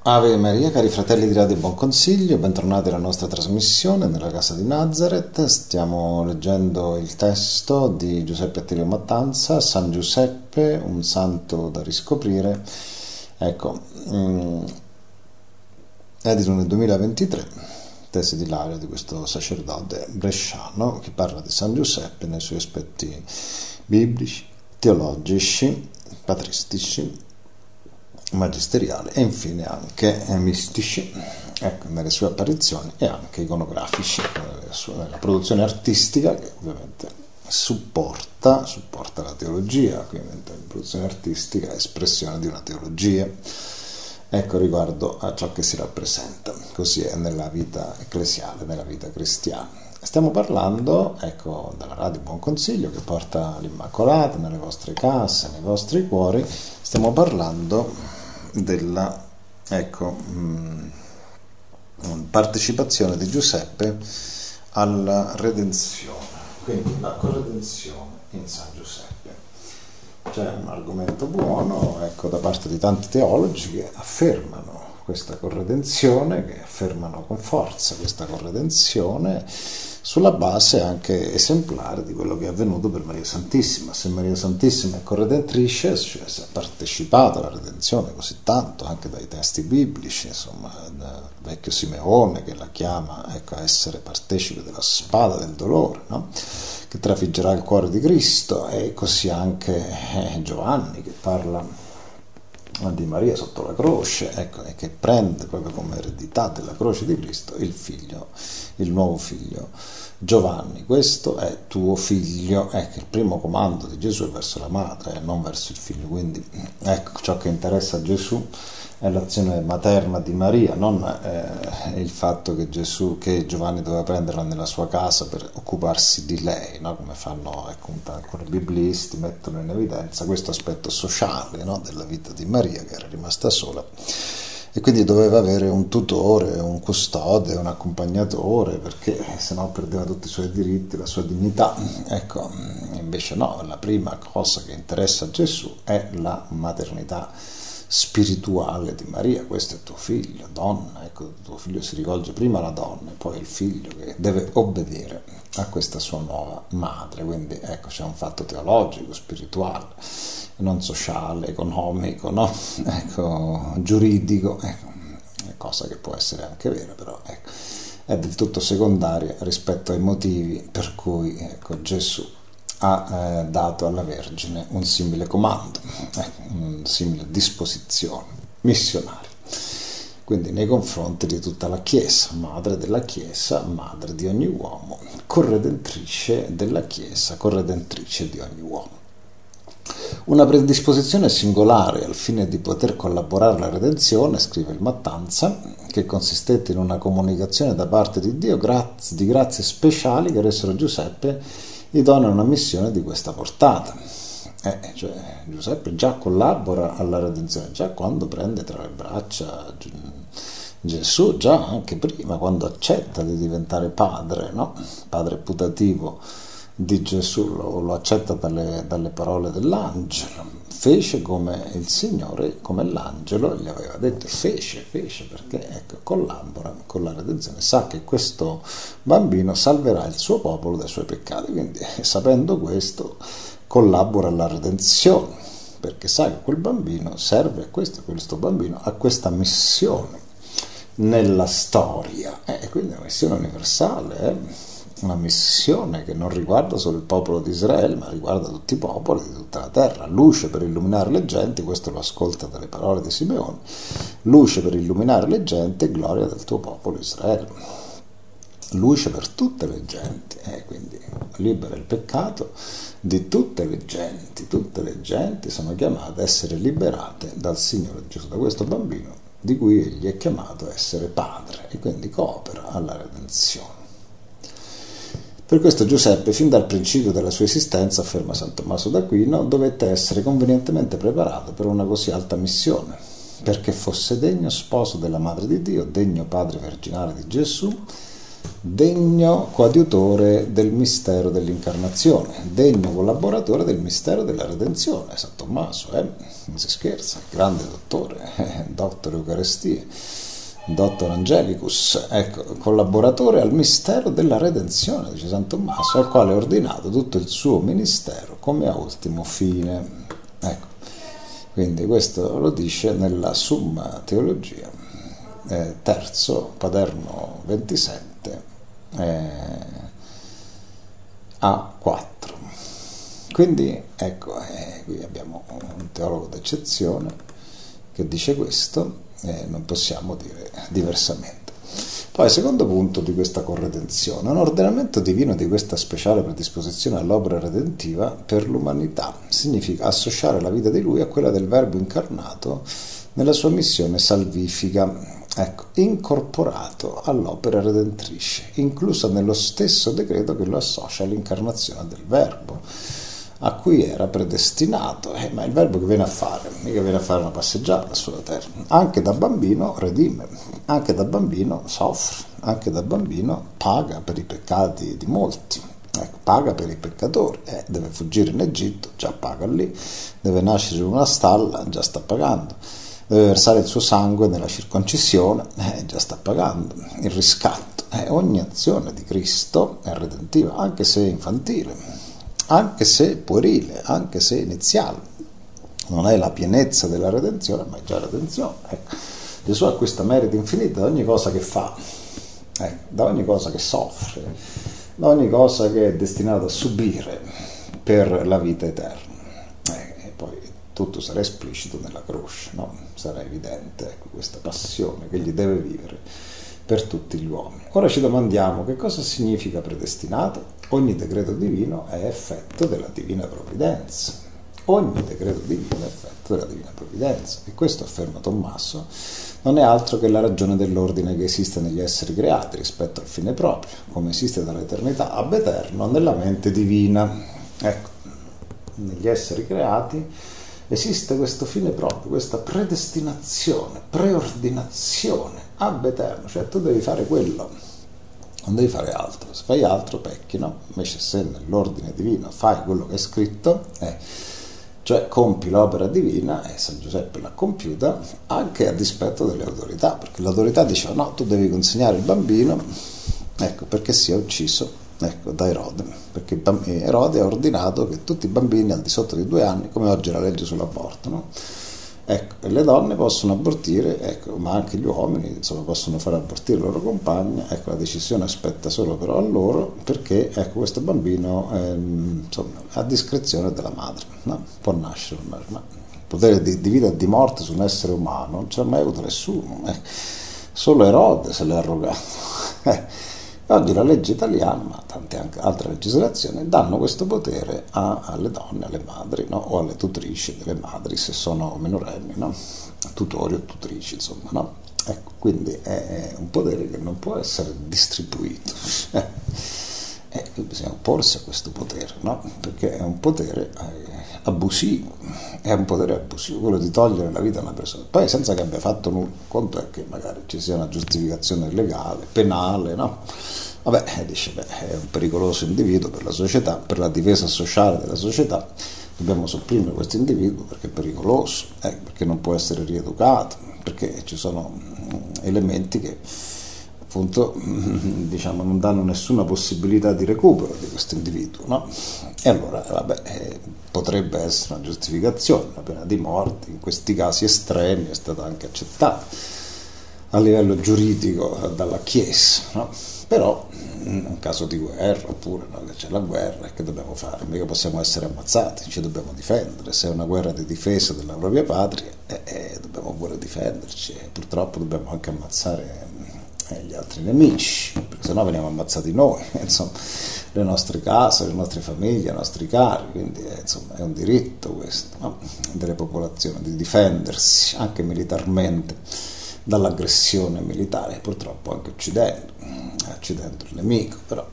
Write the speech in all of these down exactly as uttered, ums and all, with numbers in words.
Ave Maria, cari fratelli di Radio Buon Consiglio, bentornati alla nostra trasmissione nella casa di Nazareth. Stiamo leggendo il testo di Giuseppe Attilio Mattanza, San Giuseppe, un santo da riscoprire. Ecco, mm, edito nel duemilaventitré, tesi di laurea di questo sacerdote bresciano che parla di San Giuseppe nei suoi aspetti biblici, teologici, patristici, magisteriali e infine anche mistici, ecco, nelle sue apparizioni, e anche iconografici, nella produzione artistica che ovviamente supporta, supporta la teologia, quindi la produzione artistica è espressione di una teologia, ecco, riguardo a ciò che si rappresenta. Così è nella vita ecclesiale, nella vita cristiana. Stiamo parlando, ecco, dalla Radio Buon Consiglio che porta l'Immacolata nelle vostre case, nei vostri cuori. Stiamo parlando della, ecco, mh, partecipazione di Giuseppe alla redenzione, quindi la corredenzione in San Giuseppe. C'è un argomento buono, ecco, da parte di tanti teologi che affermano questa corredenzione, che affermano con forza questa corredenzione sulla base anche esemplare di quello che è avvenuto per Maria Santissima. Se Maria Santissima è corredentrice, cioè se ha partecipato alla redenzione così tanto anche dai testi biblici, insomma, il vecchio Simeone che la chiama, ecco, a essere partecipe della spada del dolore, no? Che trafiggerà il cuore di Cristo, e così anche eh, Giovanni che parla di Maria sotto la croce, ecco, e che prende proprio come eredità della croce di Cristo il figlio, il nuovo figlio. Giovanni, questo è tuo figlio, ecco, il primo comando di Gesù è verso la madre e non verso il figlio, quindi ecco, ciò che interessa a Gesù è l'azione materna di Maria, non eh, il fatto che Gesù, che Giovanni doveva prenderla nella sua casa per occuparsi di lei, no? Come fanno, ecco, alcuni biblisti, mettono in evidenza questo aspetto sociale, no? Della vita di Maria, che era rimasta sola e quindi doveva avere un tutore, un custode, un accompagnatore, perché sennò perdeva tutti i suoi diritti, la sua dignità. Ecco, invece no, la prima cosa che interessa a Gesù è la maternità spirituale di Maria. Questo è tuo figlio, donna, ecco, tuo figlio si rivolge prima alla donna e poi il figlio che deve obbedire a questa sua nuova madre. Quindi ecco, c'è un fatto teologico, spirituale, non sociale, economico, no? Ecco, giuridico, ecco, cosa che può essere anche vera, però ecco, è del tutto secondaria rispetto ai motivi per cui, ecco, Gesù ha eh, dato alla Vergine un simile comando, eh, una simile disposizione missionaria, quindi nei confronti di tutta la Chiesa, madre della Chiesa, madre di ogni uomo, corredentrice della Chiesa, corredentrice di ogni uomo. Una predisposizione singolare al fine di poter collaborare alla redenzione, scrive il Mattanza, che consistette in una comunicazione da parte di Dio grazie, di grazie speciali che ressero Giuseppe idoneo a una missione di questa portata. Eh, cioè, Giuseppe già collabora alla redenzione, già quando prende tra le braccia Gesù, già anche prima, quando accetta di diventare padre, no? Padre putativo di Gesù, lo, lo accetta dalle, dalle parole dell'angelo. Fece come il Signore, come l'angelo gli aveva detto, fece, fece, perché ecco, collabora con la redenzione, sa che questo bambino salverà il suo popolo dai suoi peccati, quindi sapendo questo collabora alla redenzione, perché sa che quel bambino serve a questo, questo bambino ha questa missione nella storia, e eh, quindi è una missione universale, eh? Una missione che non riguarda solo il popolo di Israele, ma riguarda tutti i popoli di tutta la terra. Luce per illuminare le genti, questo lo ascolta dalle parole di Simeone, luce per illuminare le genti, gloria del tuo popolo Israele. Luce per tutte le genti, eh, quindi libera il peccato di tutte le genti, tutte le genti sono chiamate a essere liberate dal Signore Gesù, da questo bambino di cui egli è chiamato a essere padre, e quindi coopera alla redenzione. Per questo Giuseppe, fin dal principio della sua esistenza, afferma San Tommaso d'Aquino, dovette essere convenientemente preparato per una così alta missione, perché fosse degno sposo della Madre di Dio, degno padre virginale di Gesù, degno coadiutore del mistero dell'incarnazione, degno collaboratore del mistero della redenzione. San Tommaso, eh? Non si scherza, grande dottore, eh, Doctor Eucaristia, Doctor Angelicus, ecco, collaboratore al mistero della redenzione, dice San Tommaso, al quale ha ordinato tutto il suo ministero come a ultimo fine. Ecco, quindi questo lo dice nella Summa Teologia, eh, terzo, Paderno ventisette, eh, A quattro. Quindi ecco, eh, qui abbiamo un teologo d'eccezione che dice questo, e non possiamo dire diversamente. Poi, secondo punto di questa corredenzione, un ordinamento divino di questa speciale predisposizione all'opera redentiva per l'umanità significa associare la vita di lui a quella del Verbo incarnato nella sua missione salvifica, ecco, incorporato all'opera redentrice, inclusa nello stesso decreto che lo associa all'incarnazione del Verbo, a cui era predestinato, eh, ma il Verbo che viene a fare? Mica viene a fare una passeggiata sulla terra. Anche da bambino redime, anche da bambino soffre, anche da bambino paga per i peccati di molti, ecco, paga per i peccatori, eh, deve fuggire in Egitto, già paga lì, deve nascere in una stalla, già sta pagando, deve versare il suo sangue nella circoncisione, eh, già sta pagando il riscatto. Eh, ogni azione di Cristo è redentiva, anche se infantile, anche se puerile, anche se iniziale. Non è la pienezza della redenzione, ma è già redenzione. Ecco. Gesù acquista meriti infiniti da ogni cosa che fa, ecco, da ogni cosa che soffre, da ogni cosa che è destinato a subire per la vita eterna. Eh, e poi tutto sarà esplicito nella croce, no? Sarà evidente, ecco, questa passione che egli deve vivere per tutti gli uomini. Ora ci domandiamo che cosa significa predestinato. Ogni decreto divino è effetto della divina provvidenza. Ogni decreto divino è effetto della divina provvidenza. E questo, afferma Tommaso, non è altro che la ragione dell'ordine che esiste negli esseri creati rispetto al fine proprio, come esiste dall'eternità ab eterno nella mente divina. Ecco, negli esseri creati esiste questo fine proprio, questa predestinazione, preordinazione ab eterno, cioè tu devi fare quello, non devi fare altro. Se fai altro pecchi, no? Invece se nell'ordine divino fai quello che è scritto, eh, cioè compi l'opera divina, e San Giuseppe l'ha compiuta anche a dispetto delle autorità, perché l'autorità diceva no, tu devi consegnare il bambino, ecco, perché sia ucciso, ecco, da Erode, perché Erode ha ordinato che tutti i bambini al di sotto di due anni, come oggi la legge sull'aborto, no? Ecco, e le donne possono abortire, ecco, ma anche gli uomini, insomma, possono fare abortire la loro compagna, ecco, la decisione spetta solo però a loro, perché, ecco, questo bambino è, insomma, a discrezione della madre, no? Può nascere, ma il potere di, di vita e di morte su un essere umano non ce l'ha mai avuto nessuno, eh. Solo Erode se l'ha arrogato. Eh. Oggi la legge italiana, ma tante anche altre legislazioni, danno questo potere a, alle donne, alle madri, no? O alle tutrici delle madri, se sono minorenni, no? Tutori o tutrici, insomma, no? Ecco, quindi è un potere che non può essere distribuito. Eh, e bisogna opporsi a questo potere, no? Perché è un potere eh, abusivo, è un potere abusivo, quello di togliere la vita a una persona. Poi senza che abbia fatto nulla, conto è che magari ci sia una giustificazione legale, penale, no? Vabbè, dice, beh, è un pericoloso individuo per la società, per la difesa sociale della società, dobbiamo sopprimere questo individuo perché è pericoloso, eh, perché non può essere rieducato, perché ci sono elementi che appunto, diciamo, non danno nessuna possibilità di recupero di questo individuo, no? E allora, vabbè, eh, potrebbe essere una giustificazione, la pena di morte in questi casi estremi è stata anche accettata a livello giuridico dalla Chiesa, no? Però in un caso di guerra, oppure no, che c'è la guerra, che dobbiamo fare? Mica possiamo essere ammazzati, ci dobbiamo difendere. Se è una guerra di difesa della propria patria, eh, eh, dobbiamo pure difenderci, e purtroppo dobbiamo anche ammazzare eh, gli altri nemici, perché sennò veniamo ammazzati noi, insomma, le nostre case, le nostre famiglie, i nostri cari, quindi eh, insomma è un diritto questo, no? Delle popolazioni di difendersi anche militarmente dall'aggressione militare, purtroppo anche uccidendo, uccidendo il nemico, però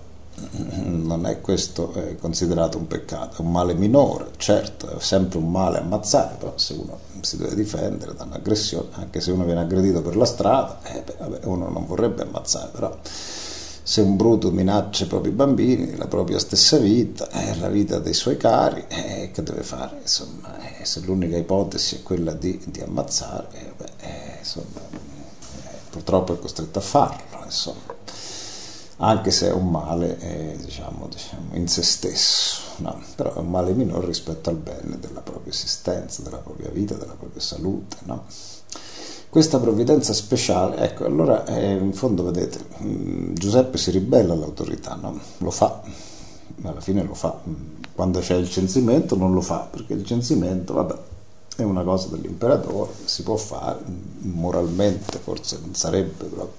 non è questo eh, considerato un peccato, è un male minore, certo, è sempre un male ammazzare, però se uno si deve difendere da un'aggressione, anche se uno viene aggredito per la strada, eh, beh, vabbè, uno non vorrebbe ammazzare, però se un bruto minaccia i propri bambini, la propria stessa vita, eh, la vita dei suoi cari, eh, che deve fare? Insomma, eh, se l'unica ipotesi è quella di, di ammazzare, eh, beh, eh, insomma, eh, purtroppo è costretto a farlo, insomma. Anche se è un male eh, diciamo, diciamo in se stesso, no? Però è un male minore rispetto al bene della propria esistenza, della propria vita, della propria salute, no? Questa provvidenza speciale, ecco, allora eh, in fondo vedete, mh, Giuseppe si ribella all'autorità, no? Lo fa, ma alla fine lo fa. Quando c'è il censimento non lo fa, perché il censimento, vabbè, è una cosa dell'imperatore, si può fare, moralmente forse non sarebbe proprio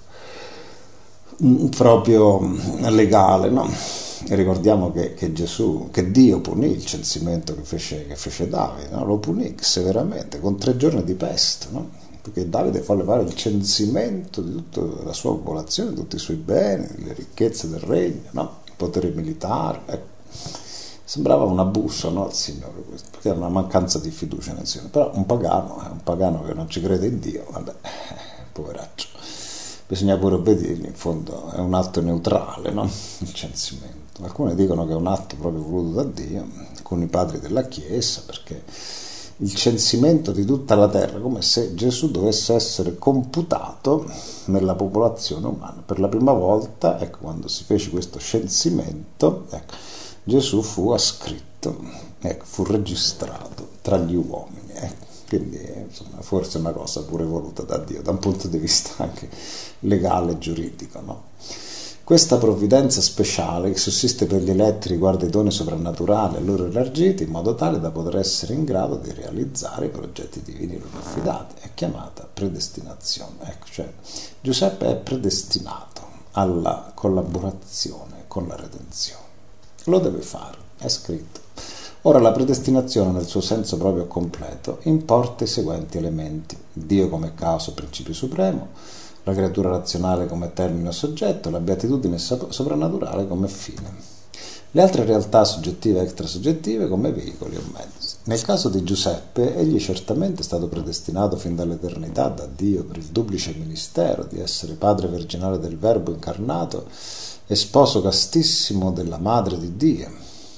proprio legale, no? E ricordiamo che, che Gesù, che Dio punì il censimento che fece, che fece Davide, no? Lo punì severamente con tre giorni di peste, no? Perché Davide volle fare il censimento di tutta la sua popolazione, di tutti i suoi beni, le ricchezze del regno, no? Il potere militare, ecco. Sembrava un abuso, no, al Signore, perché era una mancanza di fiducia nel Signore. Però un pagano, è un pagano che non ci crede in Dio, vabbè, poveraccio. Bisogna pure obbedirgli, in fondo è un atto neutrale, no? Il censimento. Alcuni dicono che è un atto proprio voluto da Dio, alcuni padri della Chiesa, perché il censimento di tutta la terra, come se Gesù dovesse essere computato nella popolazione umana. Per la prima volta, ecco, quando si fece questo censimento, ecco, Gesù fu ascritto, ecco, fu registrato tra gli uomini, ecco. Quindi insomma, forse è una cosa pure voluta da Dio, da un punto di vista anche legale e giuridico, no? Questa provvidenza speciale che sussiste per gli eletti riguarda i doni soprannaturali a loro elargiti in modo tale da poter essere in grado di realizzare i progetti divini loro affidati, è chiamata predestinazione. Ecco, cioè Giuseppe è predestinato alla collaborazione con la redenzione. Lo deve fare, è scritto. Ora la predestinazione nel suo senso proprio completo importa i seguenti elementi: Dio come causa e principio supremo, la creatura razionale come termine o soggetto, la beatitudine soprannaturale come fine. Le altre realtà soggettive e extrasoggettive come veicoli o mezzi. Nel caso di Giuseppe, egli certamente è stato predestinato fin dall'eternità da Dio per il duplice ministero di essere padre virginale del Verbo incarnato e sposo castissimo della Madre di Dio.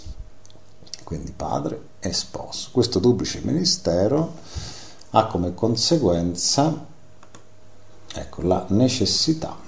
Quindi padre e sposo. Questo duplice ministero ha come conseguenza, ecco, la necessità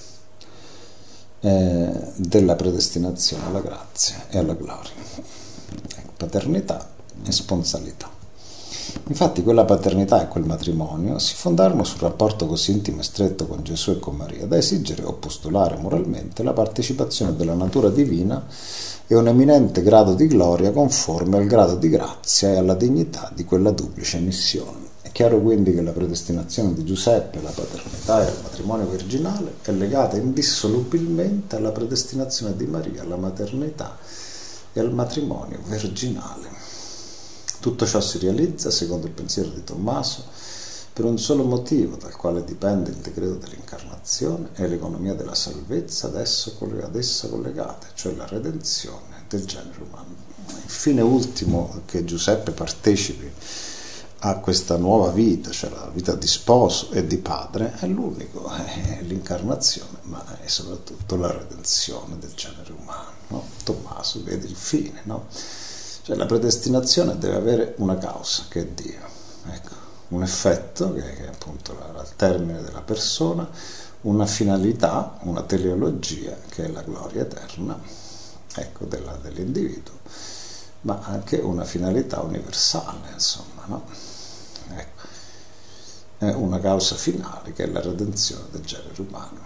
eh, della predestinazione alla grazia e alla gloria. Ecco, paternità e sponsalità. Infatti quella paternità e quel matrimonio si fondarono sul rapporto così intimo e stretto con Gesù e con Maria da esigere o postulare moralmente la partecipazione della natura divina e un eminente grado di gloria conforme al grado di grazia e alla dignità di quella duplice missione. È chiaro quindi che la predestinazione di Giuseppe, la paternità e il matrimonio virginale è legata indissolubilmente alla predestinazione di Maria, alla maternità e al matrimonio virginale. Tutto ciò si realizza, secondo il pensiero di Tommaso, per un solo motivo, dal quale dipende il decreto dell'incarnazione e l'economia della salvezza ad, esso, ad essa collegate, cioè la redenzione del genere umano. Il fine ultimo che Giuseppe partecipi a questa nuova vita, cioè la vita di sposo e di padre, è l'unico, è l'incarnazione, ma è soprattutto la redenzione del genere umano, no? Tommaso vede il fine, no? Cioè la predestinazione deve avere una causa, che è Dio, ecco, un effetto, che è appunto al termine della persona, una finalità, una teleologia, che è la gloria eterna, ecco, della, dell'individuo, ma anche una finalità universale, insomma, no? Ecco, è una causa finale, che è la redenzione del genere umano.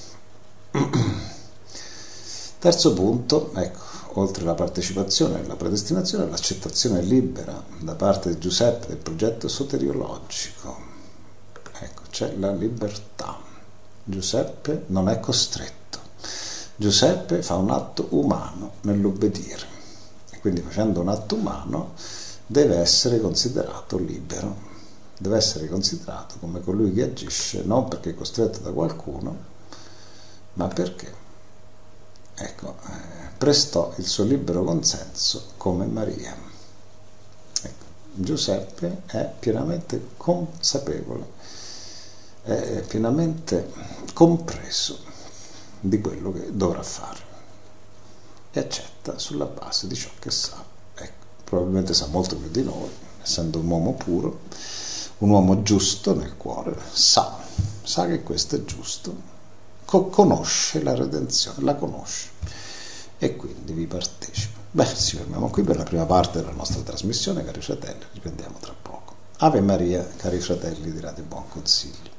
Terzo punto, ecco, oltre alla partecipazione e alla predestinazione, l'accettazione libera da parte di Giuseppe del progetto soteriologico. Ecco, c'è la libertà. Giuseppe non è costretto. Giuseppe fa un atto umano nell'obbedire. E quindi facendo un atto umano deve essere considerato libero. Deve essere considerato come colui che agisce non perché è costretto da qualcuno, ma perché ecco, eh, prestò il suo libero consenso come Maria. Ecco, Giuseppe è pienamente consapevole, è pienamente compreso di quello che dovrà fare e accetta sulla base di ciò che sa. Ecco, probabilmente sa molto più di noi, essendo un uomo puro, un uomo giusto nel cuore, sa, sa che questo è giusto, co- conosce la redenzione, la conosce e quindi vi partecipa. Beh, ci fermiamo qui per la prima parte della nostra trasmissione, cari fratelli, riprendiamo tra poco. Ave Maria, cari fratelli di Radio Buon Consiglio.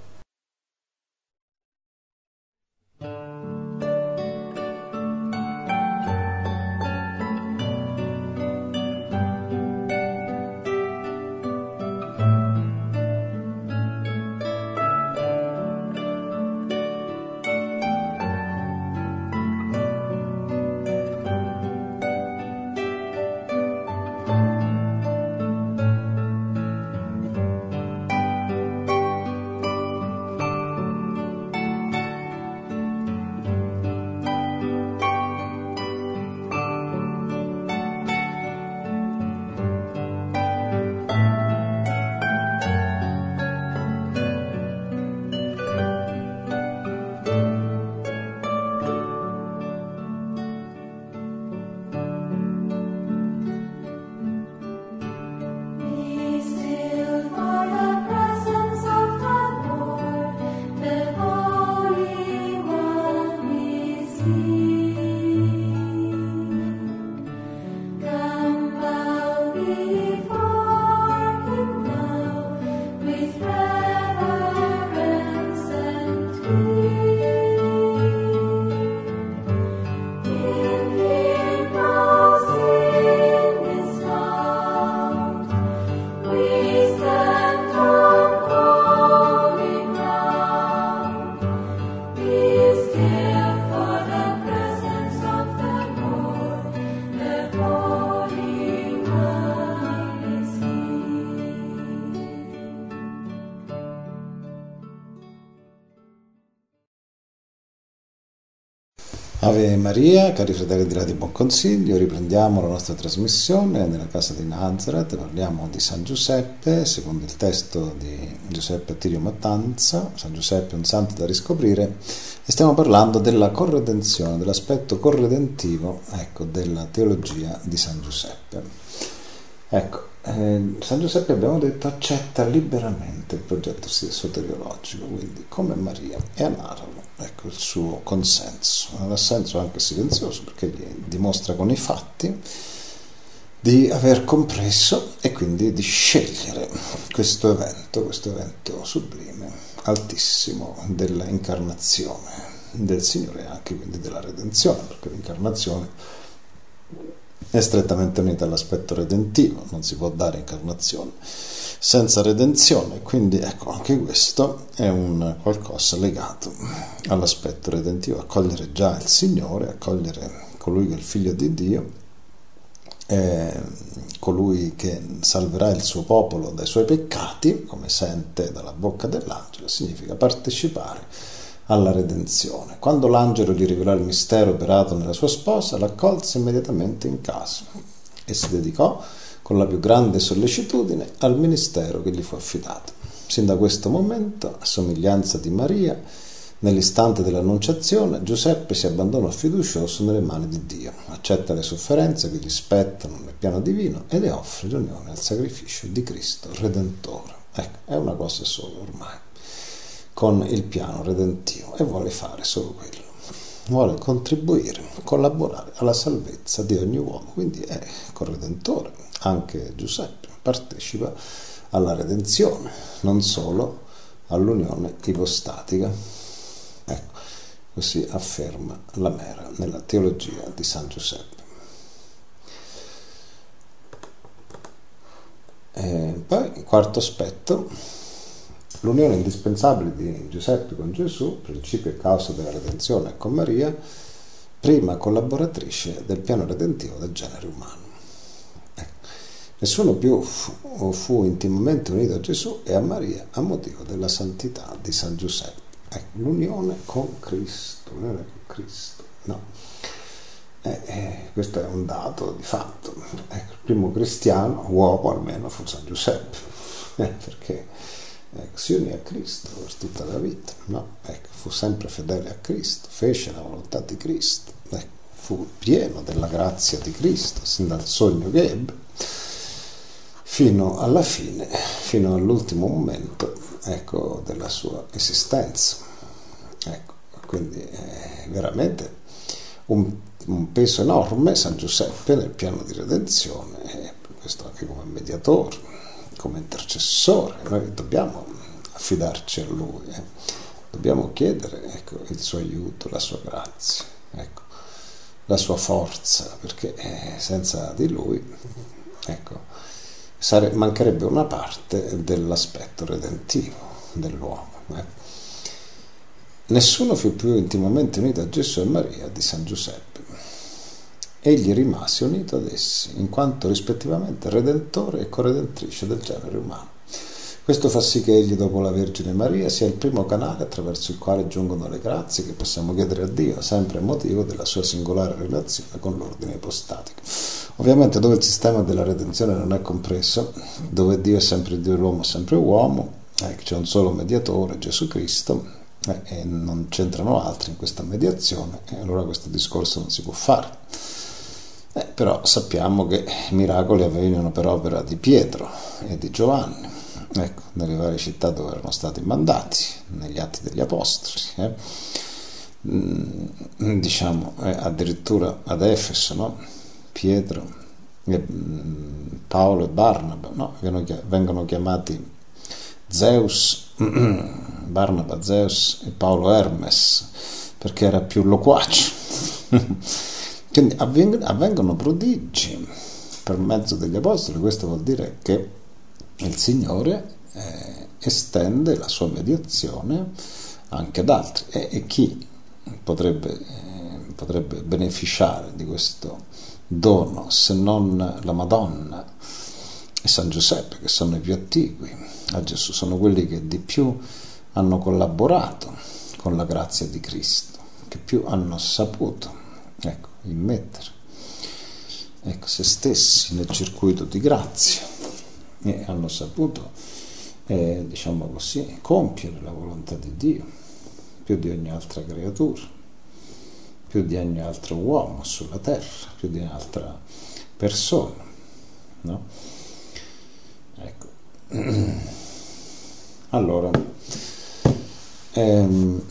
Ave Maria, cari fratelli di Radio Buon Consiglio, riprendiamo la nostra trasmissione nella casa di Nazareth, parliamo di San Giuseppe, secondo il testo di Giuseppe Attilio Mattanza, San Giuseppe è un santo da riscoprire, e stiamo parlando della corredenzione, dell'aspetto corredentivo, ecco, della teologia di San Giuseppe. Ecco, eh, San Giuseppe, abbiamo detto, accetta liberamente il progetto soteriologico, quindi come Maria, e anaralo, ecco il suo consenso, un assenso anche silenzioso, perché gli dimostra con i fatti di aver compreso e quindi di scegliere questo evento, questo evento sublime, altissimo, della incarnazione del Signore e anche quindi della redenzione, perché l'incarnazione è strettamente unita all'aspetto redentivo, non si può dare incarnazione senza redenzione, quindi ecco, anche questo è un qualcosa legato all'aspetto redentivo, accogliere già il Signore, accogliere colui che è il Figlio di Dio, eh, colui che salverà il suo popolo dai suoi peccati, come sente dalla bocca dell'angelo, significa partecipare alla redenzione. Quando l'angelo gli rivelò il mistero operato nella sua sposa, l'accolse immediatamente in casa e si dedicò con la più grande sollecitudine al ministero che gli fu affidato. Sin da questo momento, a somiglianza di Maria, nell'istante dell'annunciazione, Giuseppe si abbandonò fiducioso nelle mani di Dio, accetta le sofferenze che gli spettano nel piano divino e le offre l'unione al sacrificio di Cristo Redentore. Ecco, è una cosa sola ormai, con il piano redentivo, e vuole fare solo quello. Vuole contribuire, collaborare alla salvezza di ogni uomo, quindi è corredentore. Anche Giuseppe partecipa alla redenzione, non solo all'unione ipostatica. Ecco, così afferma la Mera nella teologia di San Giuseppe. E poi, il quarto aspetto, l'unione indispensabile di Giuseppe con Gesù, principio e causa della redenzione, con Maria, prima collaboratrice del piano redentivo del genere umano. Ecco. Nessuno più fu, fu intimamente unito a Gesù e a Maria a motivo della santità di San Giuseppe. Ecco, l'unione con Cristo, l'unione con Cristo, no. Eh, eh, questo è un dato di fatto. Ecco, il primo cristiano, uomo almeno, fu San Giuseppe, eh, perché ecco, si unì a Cristo per tutta la vita, no? Ecco, fu sempre fedele a Cristo, fece la volontà di Cristo, ecco, fu pieno della grazia di Cristo sin dal sogno che ebbe fino alla fine, fino all'ultimo momento, ecco, della sua esistenza. Ecco, quindi è veramente un, un peso enorme San Giuseppe nel piano di redenzione, e questo anche come mediatore, come intercessore. Noi dobbiamo affidarci a lui, eh. Dobbiamo chiedere, ecco, il suo aiuto, la sua grazia, ecco, la sua forza, perché eh, senza di lui, ecco, sare- mancherebbe una parte dell'aspetto redentivo dell'uomo. Eh. Nessuno fu più intimamente unito a Gesù e Maria di San Giuseppe. Egli rimase unito ad essi, in quanto rispettivamente redentore e corredentrice del genere umano. Questo fa sì che egli, dopo la Vergine Maria, sia il primo canale attraverso il quale giungono le grazie che possiamo chiedere a Dio, sempre a motivo della sua singolare relazione con l'ordine ipostatico. Ovviamente dove il sistema della redenzione non è compreso, dove Dio è sempre Dio e l'uomo è sempre uomo, eh, c'è un solo mediatore, Gesù Cristo, eh, e non c'entrano altri in questa mediazione, e allora questo discorso non si può fare. Eh, però sappiamo che miracoli avvenivano per opera di Pietro e di Giovanni, ecco, nelle varie città dove erano stati mandati, negli Atti degli Apostoli, eh. mm, diciamo eh, addirittura ad Efeso, no? Pietro, e, mm, Paolo e Barnaba, no? vengono chiamati Zeus, Barnaba Zeus e Paolo Hermes, perché era più loquace. Quindi avvengono prodigi per mezzo degli Apostoli. Questo vuol dire che il Signore eh, estende la sua mediazione anche ad altri, e, e chi potrebbe, eh, potrebbe beneficiare di questo dono se non la Madonna e San Giuseppe, che sono i più attigui a Gesù, sono quelli che di più hanno collaborato con la grazia di Cristo, che più hanno saputo, ecco, immettere, ecco, se stessi nel circuito di grazia, e hanno saputo, eh, diciamo così, compiere la volontà di Dio più di ogni altra creatura, più di ogni altro uomo sulla terra, più di ogni altra persona, no? Ecco. Allora, ehm,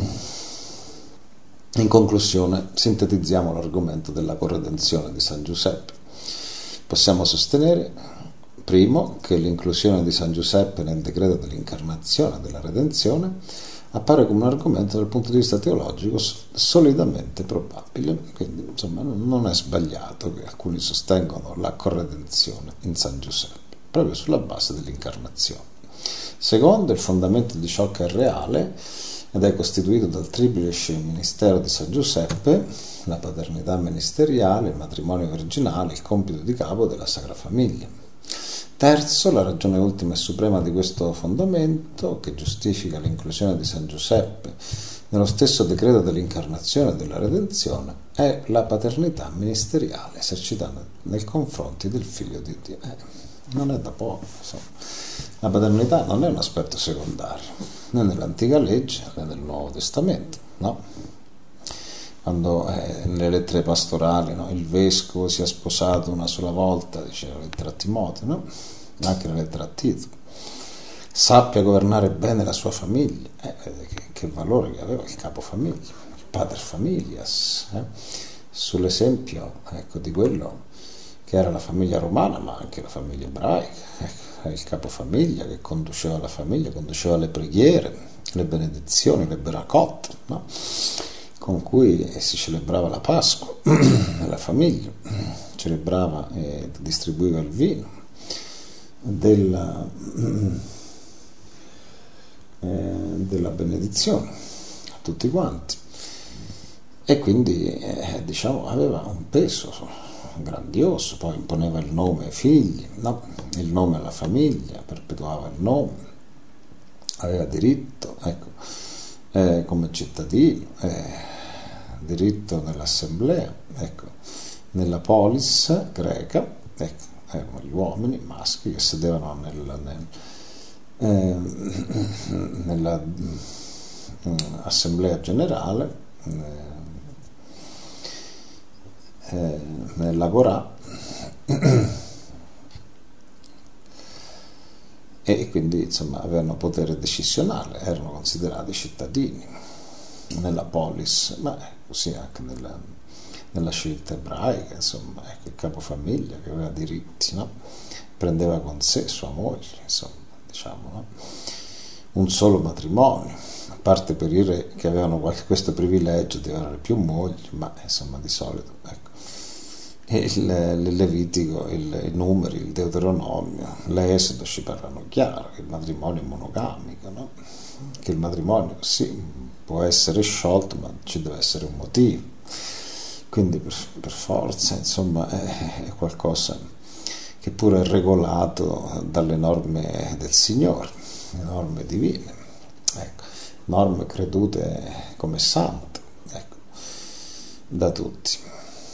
in conclusione, sintetizziamo l'argomento della corredenzione di San Giuseppe. Possiamo sostenere, primo, che l'inclusione di San Giuseppe nel decreto dell'incarnazione della redenzione appare come un argomento dal punto di vista teologico solidamente probabile, quindi insomma non è sbagliato che alcuni sostengono la corredenzione in San Giuseppe, proprio sulla base dell'incarnazione. Secondo, il fondamento di ciò che è reale ed è costituito dal triplice ministero di San Giuseppe, la paternità ministeriale, il matrimonio virginale, il compito di capo della Sacra Famiglia. Terzo, la ragione ultima e suprema di questo fondamento, che giustifica l'inclusione di San Giuseppe nello stesso decreto dell'incarnazione e della redenzione, è la paternità ministeriale esercitata nei confronti del Figlio di Dio. Eh, non è da poco, insomma. La paternità non è un aspetto secondario, né nell'antica legge né nel Nuovo Testamento, no? Quando eh, nelle lettere pastorali, no, il vescovo si è sposato una sola volta, dice la lettera a Timoteo, no? Anche la lettera a Tito, sappia governare bene la sua famiglia, eh, che, che valore che aveva il capofamiglia, il pater familias, eh? Sull'esempio, ecco, di quello che era la famiglia romana, ma anche la famiglia ebraica, ecco, il capofamiglia che conduceva la famiglia, conduceva le preghiere, le benedizioni, le beracot, no? Con cui si celebrava la Pasqua nella famiglia, celebrava e distribuiva il vino della, eh, della benedizione a tutti quanti, e quindi eh, diciamo aveva un peso grandioso. Poi imponeva il nome ai figli, no? Il nome alla famiglia, perpetuava il nome, aveva diritto, ecco, eh, come cittadino, eh, diritto nell'assemblea, ecco, nella polis greca, ecco, erano gli uomini maschi che sedevano nel, nel, eh, nella eh, assemblea generale, eh, eh, nell'Agorà, e quindi insomma avevano potere decisionale, erano considerati cittadini nella polis, ma così anche nella, nella civiltà ebraica, insomma, ecco, il capofamiglia che aveva diritti, no? Prendeva con sé sua moglie, insomma, diciamo, no? Un solo matrimonio, a parte per i re che avevano questo privilegio di avere più mogli, ma insomma di solito, ecco. Il, il Levitico, il, i numeri, il Deuteronomio, l'Esodo ci parlano chiaro che il matrimonio è monogamico, no? Che il matrimonio sì può essere sciolto, ma ci deve essere un motivo, quindi per, per forza insomma è, è qualcosa che pure è regolato dalle norme del Signore, le norme divine, ecco, norme credute come sante, ecco, da tutti.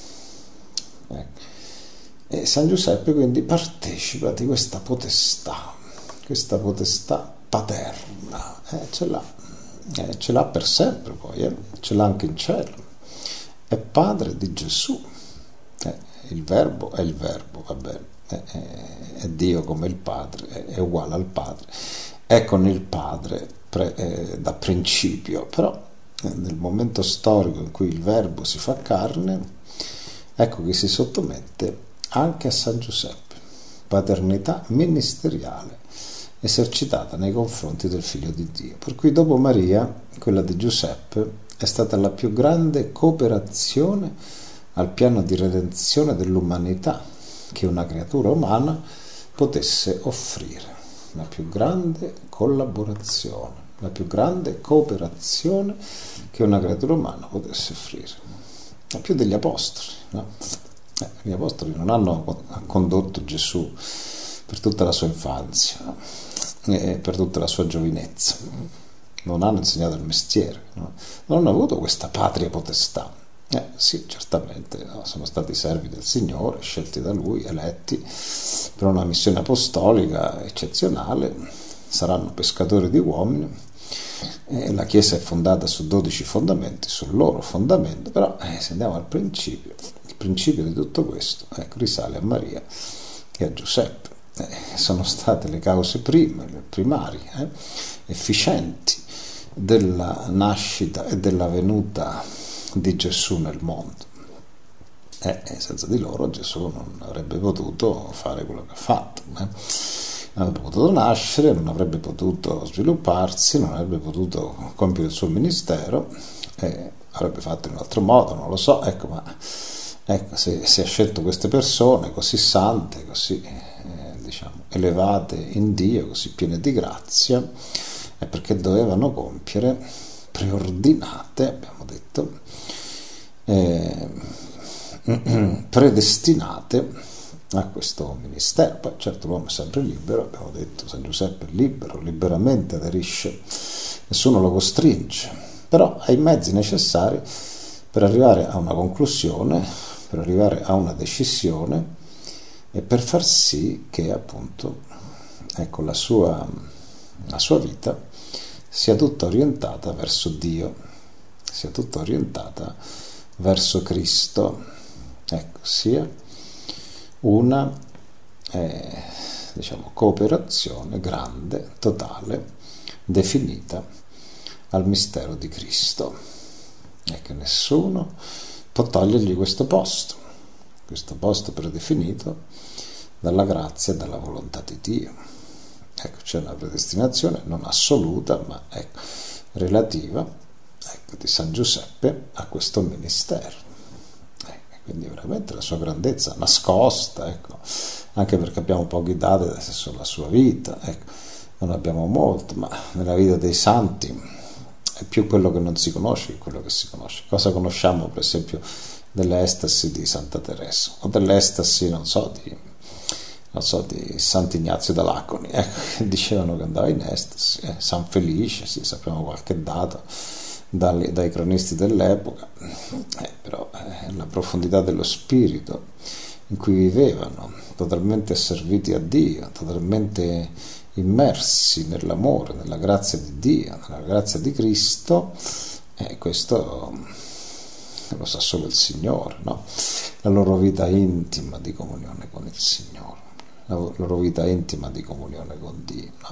Ecco. E San Giuseppe quindi partecipa di questa potestà, questa potestà paterna, eh, ce l'ha, eh, ce l'ha per sempre poi, eh, ce l'ha anche in cielo, è padre di Gesù, eh, il verbo è il verbo, va bene, eh, è Dio come il padre, è, è uguale al padre, è con il padre pre, eh, da principio, però eh, nel momento storico in cui il verbo si fa carne, ecco che si sottomette anche a San Giuseppe, paternità ministeriale esercitata nei confronti del Figlio di Dio. Per cui dopo Maria, quella di Giuseppe è stata la più grande cooperazione al piano di redenzione dell'umanità che una creatura umana potesse offrire, la più grande collaborazione, la più grande cooperazione che una creatura umana potesse offrire. Più degli apostoli, no? Eh, gli apostoli non hanno condotto Gesù per tutta la sua infanzia, no? E per tutta la sua giovinezza, non hanno insegnato il mestiere, no? Non hanno avuto questa patria potestà. Eh, sì, certamente, no? Sono stati servi del Signore, scelti da Lui, eletti per una missione apostolica eccezionale, saranno pescatori di uomini. Eh, la Chiesa è fondata su dodici fondamenti, sul loro fondamento, però eh, se andiamo al principio, il principio di tutto questo, ecco, risale a Maria e a Giuseppe, eh, sono state le cause prime, le primarie, eh, efficienti della nascita e della venuta di Gesù nel mondo. Eh, e senza di loro Gesù non avrebbe potuto fare quello che ha fatto, eh. Non avrebbe potuto nascere, non avrebbe potuto svilupparsi, non avrebbe potuto compiere il suo ministero, eh, avrebbe fatto in un altro modo, non lo so, ecco, ma ecco, se, se ha scelto queste persone così sante, così eh, diciamo elevate in Dio, così piene di grazia, è perché dovevano compiere, preordinate, abbiamo detto, eh, predestinate a questo ministero. Poi certo l'uomo è sempre libero, abbiamo detto, San Giuseppe è libero, liberamente aderisce, nessuno lo costringe, però ha i mezzi necessari per arrivare a una conclusione, per arrivare a una decisione e per far sì che appunto ecco la sua, la sua vita sia tutta orientata verso Dio, sia tutta orientata verso Cristo, ecco, sia una eh, diciamo cooperazione grande, totale, definita al mistero di Cristo, e che nessuno può togliergli questo posto, questo posto predefinito dalla grazia e dalla volontà di Dio. Ecco, c'è una predestinazione non assoluta, ma ecco, relativa, ecco, di San Giuseppe a questo ministero. Quindi veramente la sua grandezza nascosta, ecco, anche perché abbiamo pochi dati sulla sua vita, ecco, non abbiamo molto, ma nella vita dei santi è più quello che non si conosce che quello che si conosce. Cosa conosciamo per esempio dell'estasi di Santa Teresa o dell'estasi, non so, di, non so, di Sant'Ignazio da Laconi, ecco, che dicevano che andava in estasi, eh, San Felice, sì, sappiamo qualche dato Dai, dai cronisti dell'epoca, eh, però eh, la profondità dello spirito in cui vivevano, totalmente asserviti a Dio, totalmente immersi nell'amore, nella grazia di Dio, nella grazia di Cristo, e questo lo sa solo il Signore, no? La loro vita intima di comunione con il Signore, la loro vita intima di comunione con Dio, no?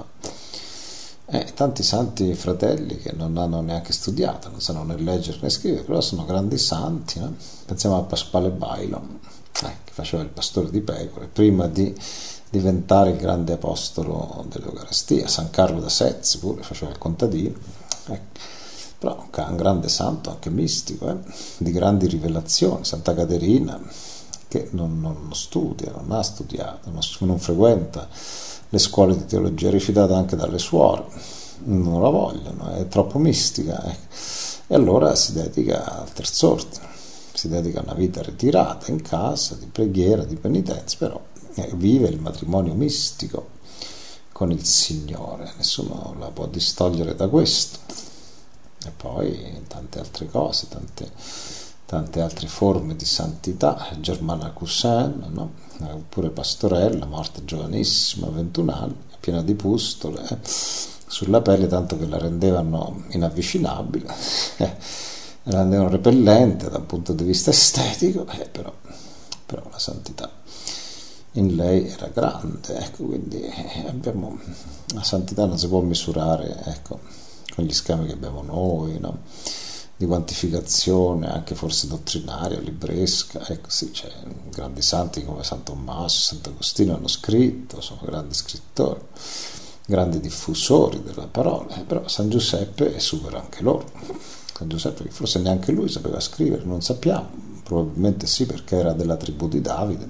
E tanti santi fratelli che non hanno neanche studiato, non sanno né leggere né scrivere, però sono grandi santi, no? Pensiamo a Pasquale Bailo, eh, che faceva il pastore di pecore prima di diventare il grande apostolo dell'Eucaristia. San Carlo da Sezzi pure faceva il contadino, ecco. Però un grande santo, anche mistico, eh? Di grandi rivelazioni. Santa Caterina, che non, non studia, non ha studiato, non, non frequenta le scuole di teologia, è rifiutata anche dalle suore, non la vogliono, è troppo mistica, eh? E allora si dedica al terz'ordine, si dedica a una vita ritirata in casa, di preghiera, di penitenza, però eh, vive il matrimonio mistico con il Signore, nessuno la può distogliere da questo. E poi tante altre cose, tante, tante altre forme di santità. Germana Cousin, no? Pure pastorella, morta giovanissima, ventuno anni, piena di pustole eh? sulla pelle, tanto che la rendevano inavvicinabile, eh? la rendevano repellente da un punto di vista estetico, eh, però, però la santità in lei era grande, ecco, quindi abbiamo, la santità non si può misurare, ecco, con gli schemi che abbiamo noi, no? Di quantificazione anche forse dottrinaria, libresca, ecco, sì, c'è grandi santi come San Tommaso, Sant'Agostino hanno scritto, sono grandi scrittori, grandi diffusori della parola, eh, però San Giuseppe supera anche loro. San Giuseppe, che forse neanche lui sapeva scrivere, non sappiamo, probabilmente sì, perché era della tribù di Davide,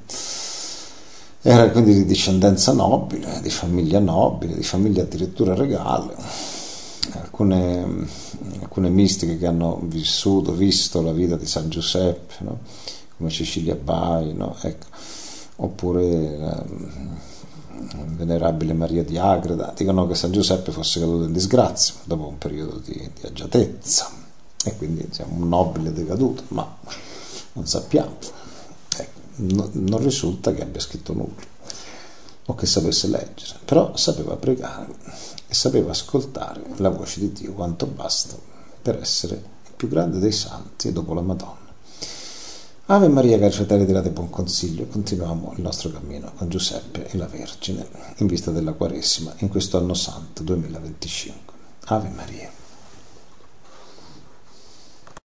era quindi di discendenza nobile, di famiglia nobile, di famiglia addirittura regale. Alcune, alcune mistiche che hanno vissuto, visto la vita di San Giuseppe, no? Come Cecilia Bai, no? Ecco. Oppure la venerabile Maria di Agreda, dicono che San Giuseppe fosse caduto in disgrazia dopo un periodo di, di agiatezza, e quindi diciamo, un nobile decaduto, ma non sappiamo, ecco, no, non risulta che abbia scritto nulla o che sapesse leggere, però sapeva pregare e sapeva ascoltare la voce di Dio quanto basta per essere il più grande dei santi dopo la Madonna. Ave Maria, cari fratelli di Radio Buon Consiglio, continuiamo il nostro cammino con Giuseppe e la Vergine in vista della Quaresima in questo anno santo duemilaventicinque. Ave Maria.